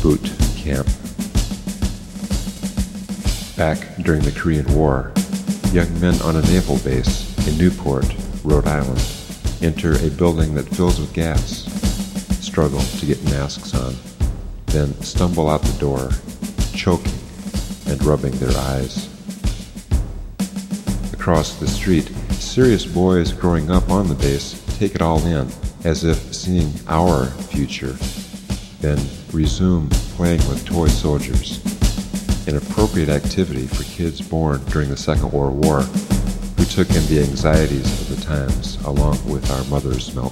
Boot Camp. Back during the Korean War, young men on a naval base in Newport, Rhode Island, enter a building that fills with gas, struggle to get masks on, then stumble out the door, choking and rubbing their eyes. Across the street, serious boys growing up on the base take it all in, as if seeing our future, then resume playing with toy soldiers, an appropriate activity for kids born during the Second World War who took in the anxieties of the times along with our mother's milk.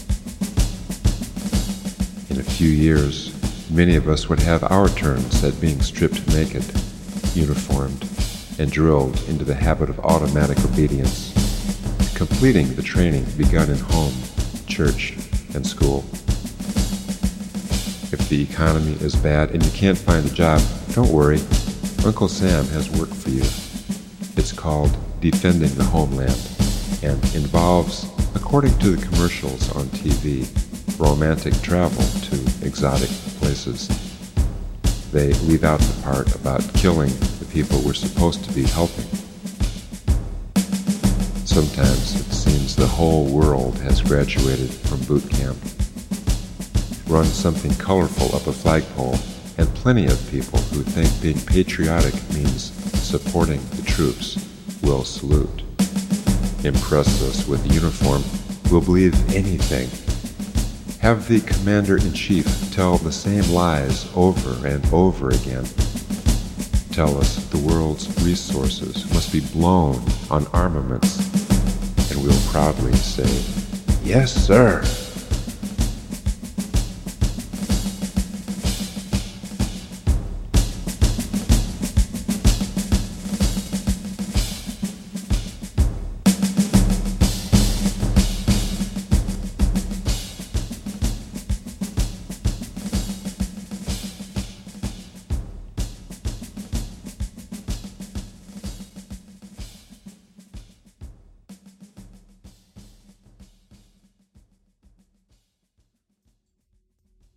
In a few years, many of us would have our turns at being stripped naked, uniformed, and drilled into the habit of automatic obedience, completing the training begun in home, church, and school. If the economy is bad and you can't find a job, don't worry. Uncle Sam has work for you. It's called Defending the Homeland and involves, according to the commercials on TV, romantic travel to exotic places. They leave out the part about killing the people we're supposed to be helping. Sometimes it seems the whole world has graduated from boot camp. Run something colorful up a flagpole, and plenty of people who think being patriotic means supporting the troops will salute. Impress us with the uniform, we'll believe anything. Have the commander-in-chief tell the same lies over and over again. Tell us the world's resources must be blown on armaments, and we'll proudly say, "Yes, sir."